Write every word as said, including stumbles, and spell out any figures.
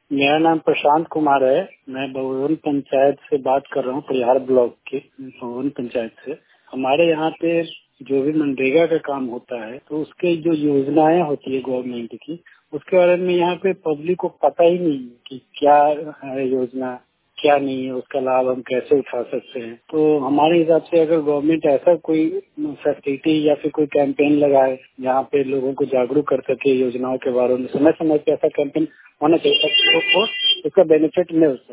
मेरा नाम प्रशांत कुमार है। मैं भवन पंचायत से बात कर रहा हूँ, परिहार ब्लॉक के भवन पंचायत से। हमारे यहाँ पे जो भी मनरेगा का काम होता है तो उसके जो योजनाएं होती है गवर्नमेंट की, उसके बारे में यहाँ पे पब्लिक को पता ही नहीं कि क्या है योजना, क्या नहीं है, उसका लाभ हम कैसे उठा सकते हैं। तो हमारे हिसाब से अगर गवर्नमेंट ऐसा कोई फैसिलिटी या फिर कोई कैंपेन लगाए जहाँ पे लोगों को जागरूक कर सके योजनाओं के बारे में, समय समय पे ऐसा कैंपेन होना चाहिए ताकि लोगों को इसका बेनिफिट मिल सके।